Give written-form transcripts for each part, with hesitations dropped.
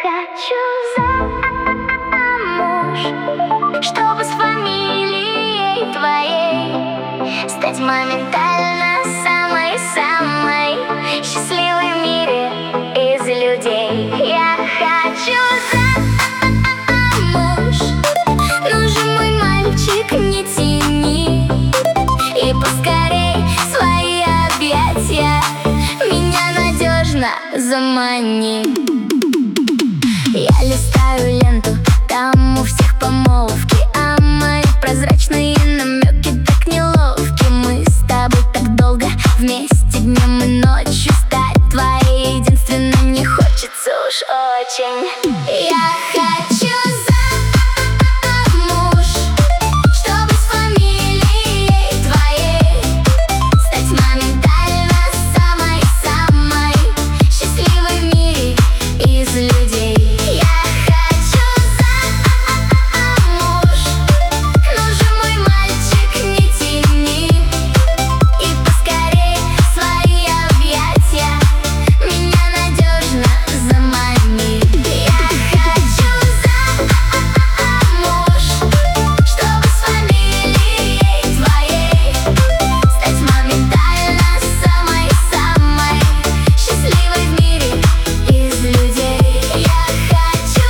хочу замуж, чтобы с фамилией твоей стать моментально самой-самой счастливой в мире из людей. Я хочу замуж, ну же, мой мальчик, не тяни, и поскорей свои объятия меня надежно замани. Я листаю ленту, там у всех помолвки, а мои прозрачные намеки так неловки. Мы с тобой так долго вместе днем и ночью, стать твоей единственной не хочется уж очень. Я хочу замуж, чтобы с фамилией твоей стать моментально самой-самой счастливой в мире из людей. Я хочу замуж, ну же, мой мальчик, не тяни, и поскорей свои объятия меня надежно замани. Я хочу замуж, чтобы с фамилией твоей стать моментально самой-самой счастливой в мире из людей. Я хочу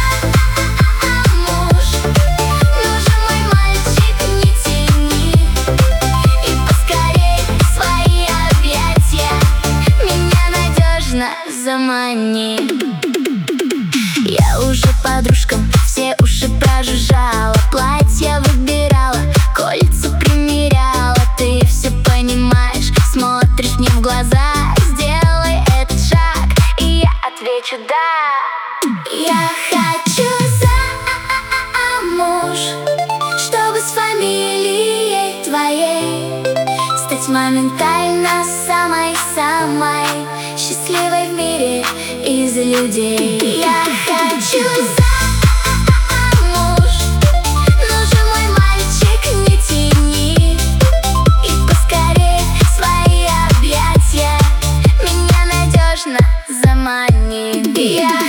замуж, ну же, мой мальчик, не тяни, и поскорей свои объятия меня надежно замани. Я уже подружкам все уши прожужжала, платья выбирала, кольца примеряла. Ты все понимаешь, смотришь мне в глаза. Сделай этот шаг, и я отвечу да. Я хочу замуж, чтобы с фамилией твоей стать моментально самой-самой счастливой в мире из людей. Я хочу замуж, ну же, мой мальчик, не тяни, и поскорей свои объятия меня надежно замани. Я